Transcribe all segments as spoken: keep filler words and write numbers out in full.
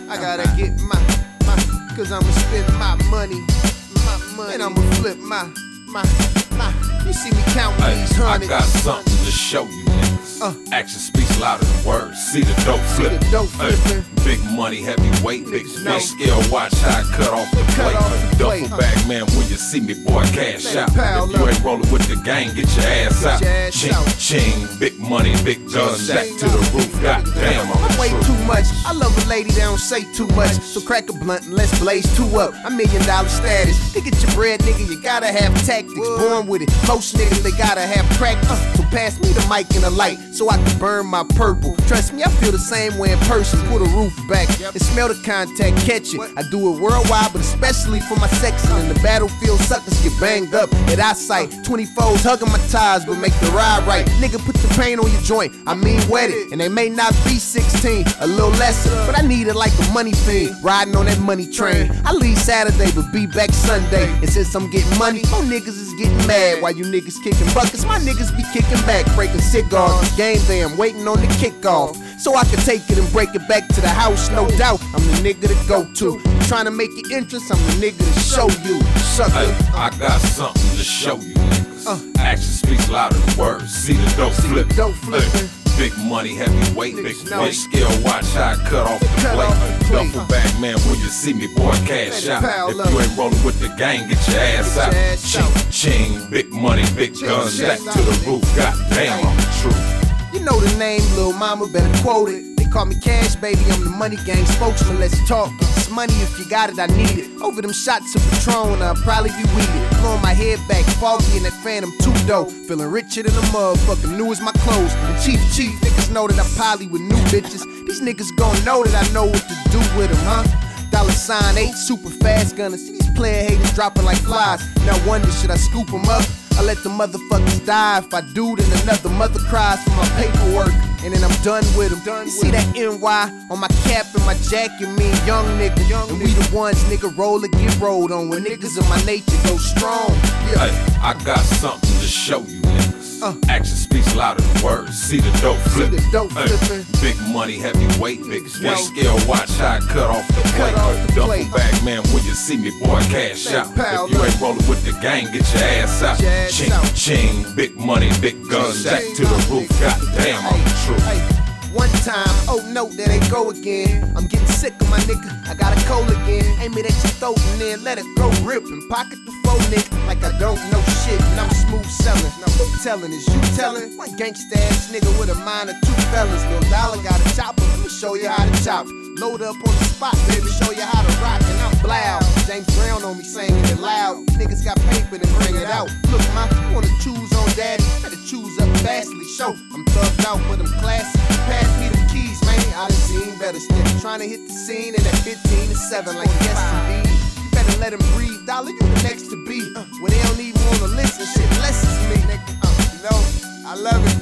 I gotta get my, my, cause I'ma spend my money, my money, and I'ma flip my, my, my. You see me counting Ay, these hundreds. I got something to show you niggas. Uh, Action speaks louder than words. See the dope flip. Ay, big money, heavyweight, big big scale. Watch how I cut off the plate. Duffel bag man, when you see me, boy, cash out. If you ain't rolling with the gang, get your ass out. Ching, ching, big money, big guns, back to the roof. Goddamn, I'm way too much. I love a lady that don't say too much. So crack a blunt and let's blaze two up. I'm million dollar status. To get your bread, nigga, you gotta have tactics. Born with it. Most niggas, they gotta have practice. So pass me the mic and the light so I can burn my purple. Trust me, I feel the same way in person. Pull the roof back and smell the contact, catch it. I do it worldwide, but especially for my section. In the battlefield, suckers get banged up at eyesight. twenty-fours hugging my ties, but make the ride right. Nigga, put the paint on your joint. I mean, wet it. And they may not be sixteen, a little lesser, but I need it like a money fiend. Riding on that money train. I leave Saturday, but be back Sunday. And since I'm getting money, my niggas is getting mad. While you niggas kicking buckets, my niggas be kicking back, breaking cigars. Game day, I'm waiting on the kickoff, so I can take it and break it back to the house, no doubt. I'm the nigga to go to. You trying to make it interest, I'm the nigga to show you. Sucker. Ay, I got something to show you niggas. Uh, Action speaks louder than words. See the dope flip. Dope flipping. Big money, heavyweight, big big scale. Watch how I cut off the plate. Duffel bag man, when you see me, boy, cash out. If you ain't rolling with the gang, get your ass out. Ching, ching, big money, big guns, back to the roof. Goddamn, I'm the truth. You know the name, Lil Mama, better quote it. They call me Cash, baby, I'm the money gang spokesman. Let's talk. It's money, if you got it, I need it. Over them shots of Patron, I'll probably be weeded. Blowing my head back, foggy in that Phantom two dough. Feeling richer than a motherfucker, new as my clothes. And chief, chief, niggas know that I poly with new bitches. These niggas gon' know that I know what to do with them, huh? Dollar sign eight, super fast gunner. See these player haters dropping like flies. No wonder, should I scoop them up? I let the motherfuckers die. If I do, then another mother cries for my paperwork. And then I'm done with them. You see that N Y on my cap and my jacket, me and young nigga. And we the ones, nigga, roll or get rolled on. When niggas of my nature go strong. Yeah. Ay, I got something to show you niggas. Uh, Action speaks louder than words. See the dope flip. Ay, big money, heavyweight, big big scale. Watch how I cut off the plate. Duffel bag man, when you see me, boy, cash out. If you ain't rolling with the gang, get your ass out. Ching, ching, big money, big guns, back to the roof. Goddamn, I'm the truth. One time, oh no, there they go again. I'm getting sick of my nigga, I got a cold again. Aim it at your throat and then let it go rip. And pocket the phone nigga like I don't know shit. And I'm smooth selling, now who telling? Is you telling? One gangsta ass nigga with a mind of two fellas. Lil Dollar got a chopper, let me show you how to chop. Load up on the spot, baby, show you how to rock. And I'm bloud, James Brown on me singing it loud. Niggas got paper, then bring it out. Look, ma, you wanna choose on daddy? Better choose up fastly. Show, I'm thugged out with them classy. Pass me the keys, man, I done seen better still. Trying to hit the scene in that fifteen to seven like yes indeed. You better let him breathe, dollar, you the next to be. Uh, when they don't even wanna listen, shit, less is me, nigga. Uh, you know, I love it.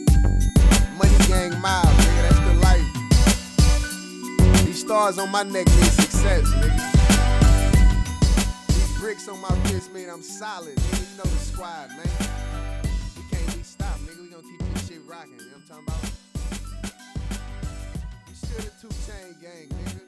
Money gang miles, nigga, that's the life. These stars on my neck mean success, nigga. These bricks on my wrist mean I'm solid, nigga. You know the squad, man. We can't be stopped, nigga. We gonna keep this shit rocking, you know what I'm talking about? We still the two chain gang, nigga.